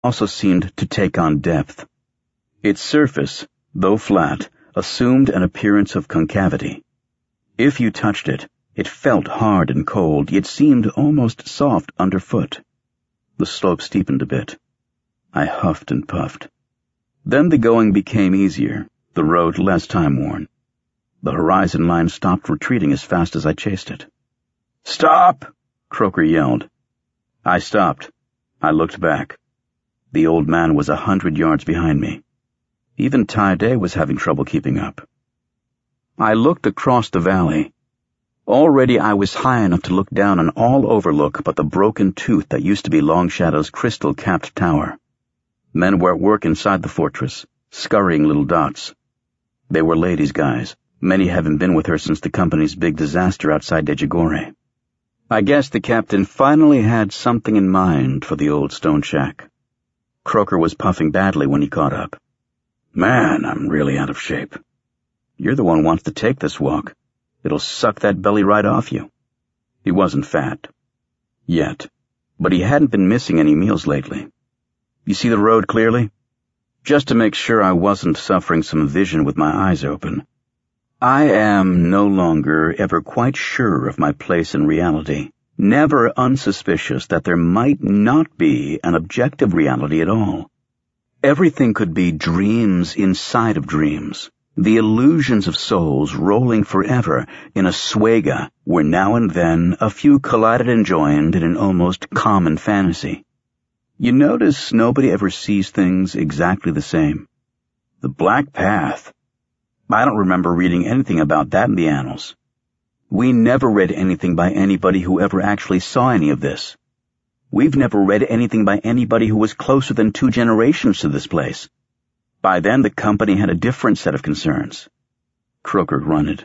also seemed to take on depth. Its surface, though flat, assumed an appearance of concavity. If you touched it, it felt hard and cold, yet seemed almost soft underfoot. The slope steepened a bit. I huffed and puffed. Then the going became easier, the road less time-worn. The horizon line stopped retreating as fast as I chased it. "Stop!" Croker yelled. I stopped. I looked back. The old man was 100 yards behind me. Even Ty Day was having trouble keeping up. I looked across the valley. Already I was high enough to look down on all overlook but the broken tooth that used to be Long Shadow's crystal-capped tower. Men were at work inside the fortress, scurrying little dots. They were ladies' guys. Many haven't been with her since the company's big disaster outside Dejigore. I guess the captain finally had something in mind for the old stone shack. Croker was puffing badly when he caught up. "Man, I'm really out of shape." "You're the one who wants to take this walk. It'll suck that belly right off you." He wasn't fat. Yet. But he hadn't been missing any meals lately. "You see the road clearly?" Just to make sure I wasn't suffering some vision with my eyes open. I am no longer ever quite sure of my place in reality, never unsuspicious that there might not be an objective reality at all. Everything could be dreams inside of dreams, the illusions of souls rolling forever in a swega where now and then a few collided and joined in an almost common fantasy. You notice nobody ever sees things exactly the same. The Black Path. I don't remember reading anything about that in the annals. We never read anything by anybody who ever actually saw any of this. We've never read anything by anybody who was closer than 2 generations to this place. By then the company had a different set of concerns. Croker grunted.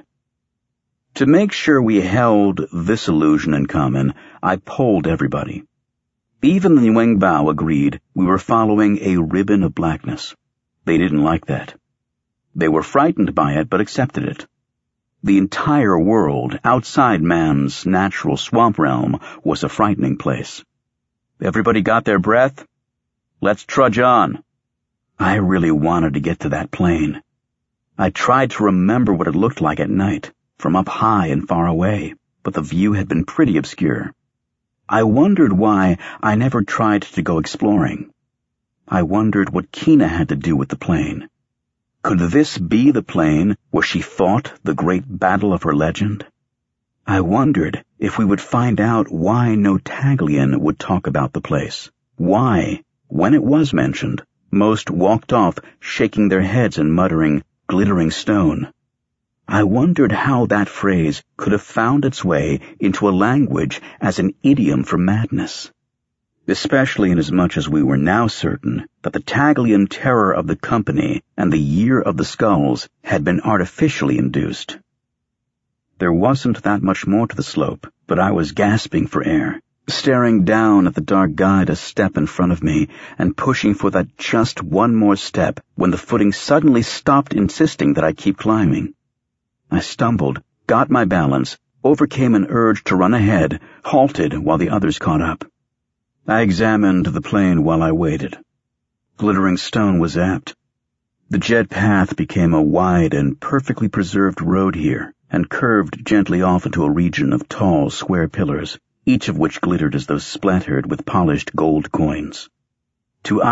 To make sure we held this illusion in common, I polled everybody. Even the Nguyen agreed we were following a ribbon of blackness. They didn't like that. They were frightened by it, but accepted it. The entire world, outside man's natural swamp realm, was a frightening place. Everybody got their breath? Let's trudge on. I really wanted to get to that plain. I tried to remember what it looked like at night, from up high and far away, but the view had been pretty obscure. I wondered why I never tried to go exploring. I wondered what Kina had to do with the plain. Could this be the plain where she fought the great battle of her legend? I wondered if we would find out why no Taglian would talk about the place. Why, when it was mentioned, most walked off shaking their heads and muttering, "glittering stone." I wondered how that phrase could have found its way into a language as an idiom for madness. Especially inasmuch as we were now certain that the Taglian terror of the company and the Year of the Skulls had been artificially induced. There wasn't that much more to the slope, but I was gasping for air, staring down at the dark guide a step in front of me and pushing for that just one more step when the footing suddenly stopped insisting that I keep climbing. I stumbled, got my balance, overcame an urge to run ahead, halted while the others caught up. I examined the plain while I waited. Glittering stone was apt. The jet path became a wide and perfectly preserved road here, and curved gently off into a region of tall, square pillars, each of which glittered as though splattered with polished gold coins. To